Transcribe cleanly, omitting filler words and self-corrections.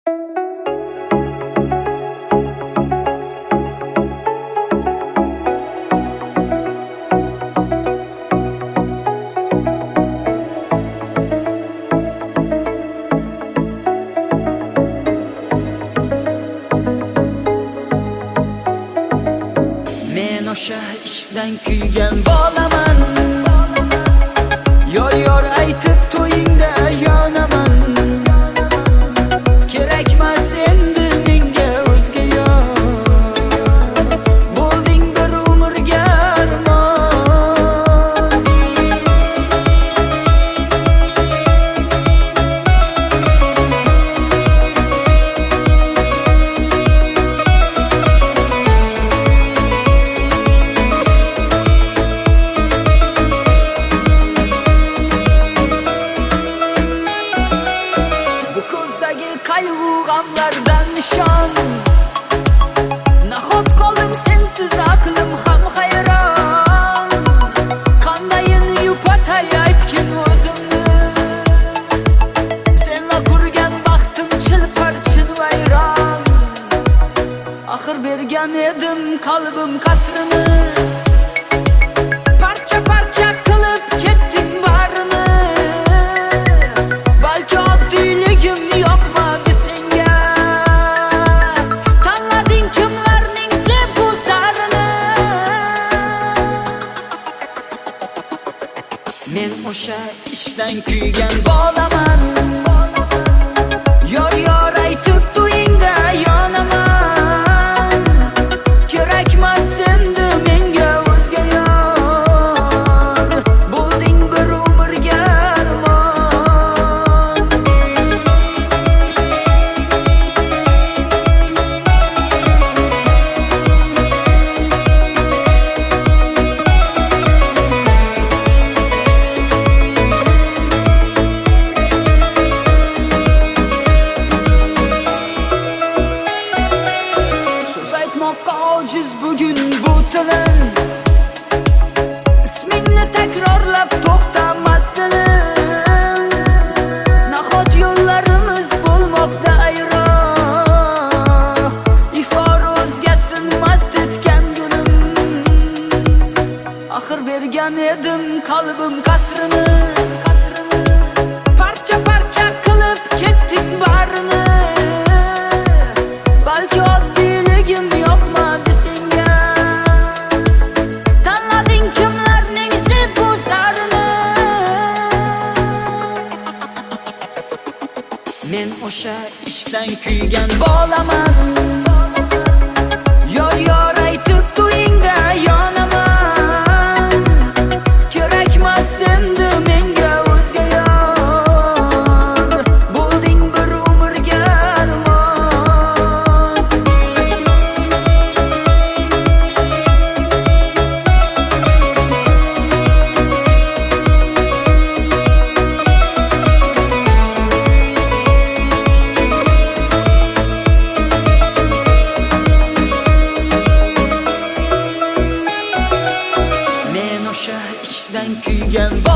O'sha ishdan kuygan bolaman, yor aytib to'yingda yonaman. Kerakmas endi menga o'zga yor, bo'lding bir umrga armon. Kayg'u g'amlardan nishon, nahot qoldim sensiz aqlim ham hayron. Qandayin yupatay aytgin o'zimni, senla qurgan baxtim chilpar chilvayron. Axir bergan edim qalbim qasrini, parcha parcha qilib ketding barini. Balki oddiyligim yoqmadi senga, tanlading kimlarning bu sarini. Men o'sha ishdan kuygan bolaman, yor aytib to'yingda yonaman. Kerakmas endi menga o'zga yor, bo'lding bir umrga armon. So'z aytmoqqa ojiz bugun bu tilim, ismingni takrorlab to'xtamas dilim. Nahot yo'llarimiz bo'lmoqda ayron, ifor o'zgasinmas tetgan gulim. Axir bergan edim qalbim qasrini, parcha parcha qilib ketding barini. Balki oddiyligim yoqmadi senga, tanlading kimlarning bu sarini. Men o'sha ishdan kuygan bolaman, yor aytib to'yingda yonaman. Kerakmas endi menga o'zga yor, bo'lding bir umrga armon. Men o'sha ishdan kuygan